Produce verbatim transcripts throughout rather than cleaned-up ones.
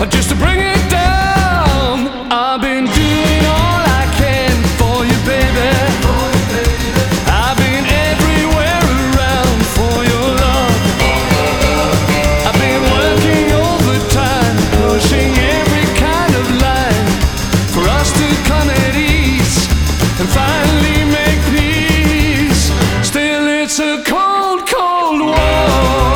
just to bring it down. I've been doing all I can for you, baby. I've been everywhere around for your love. I've been working overtime, pushing every kind of line for us to come at ease and finally make peace. Still, it's a cold, cold war.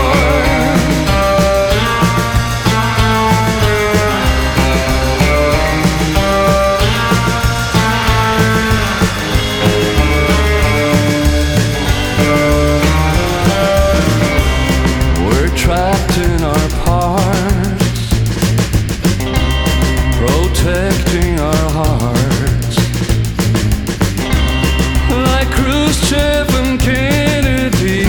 Trapped in our parts, protecting our hearts, like Khrushchev and Kennedy.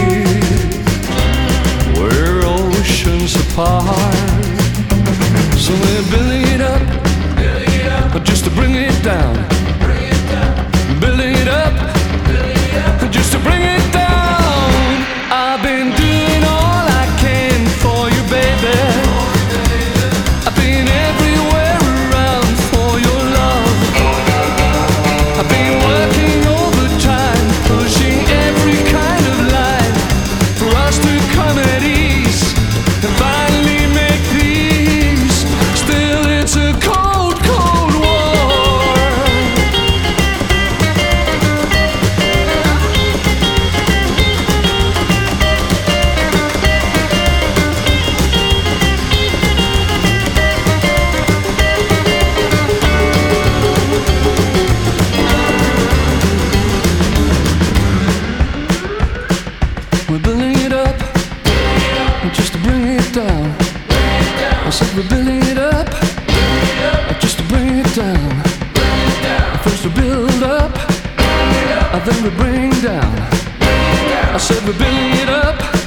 We're oceans apart, so we're building it up, building it up, just to bring it down, bring it down. Building it up, building it up, just to bring it down. I've been doing all I can for you, baby. I've been everywhere around for your love. I've been working overtime, pushing every kind of line for us to come at ease and finally make peace. Still, it's a cold, cold war. We're building it up, just to bring it down. I said we're building it up, just to bring it down. First we build up, and then we bring down. I said we're building it up.